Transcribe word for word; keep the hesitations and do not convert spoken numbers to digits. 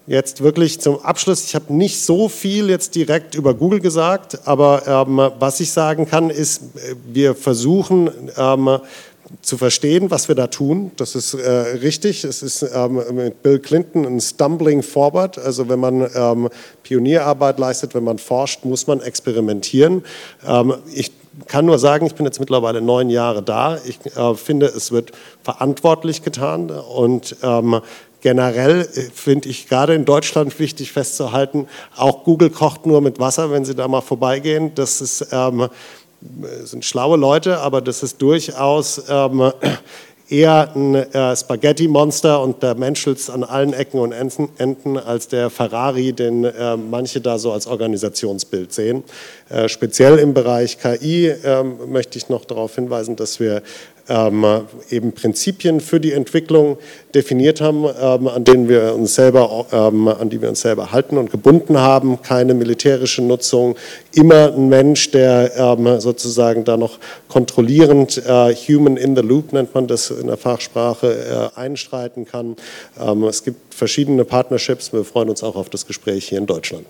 jetzt wirklich zum Abschluss, ich habe nicht so viel jetzt direkt über Google gesagt, aber ähm, was ich sagen kann, ist, wir versuchen ähm, zu verstehen, was wir da tun. Das ist äh, richtig. Es ist ähm, mit Bill Clinton ein Stumbling Forward. Also wenn man ähm, Pionierarbeit leistet, wenn man forscht, muss man experimentieren. Ähm, ich kann nur sagen, ich bin jetzt mittlerweile neun Jahre da. Ich äh, finde, es wird verantwortlich getan und ähm, generell finde ich gerade in Deutschland wichtig festzuhalten, auch Google kocht nur mit Wasser, wenn Sie da mal vorbeigehen. Das ist ähm, sind schlaue Leute, aber das ist durchaus ähm, eher ein äh, Spaghetti-Monster und der menschelt an allen Ecken und Enden als der Ferrari, den äh, manche da so als Organisationsbild sehen. Äh, speziell im Bereich K I äh, möchte ich noch darauf hinweisen, dass wir ähm, eben Prinzipien für die Entwicklung definiert haben, ähm, an denen wir uns selber, ähm, an die wir uns selber halten und gebunden haben. Keine militärische Nutzung, immer ein Mensch, der ähm, sozusagen da noch kontrollierend, äh, human in the loop nennt man das in der Fachsprache, äh, einschreiten kann. Ähm, es gibt verschiedene Partnerships. Wir freuen uns auch auf das Gespräch hier in Deutschland.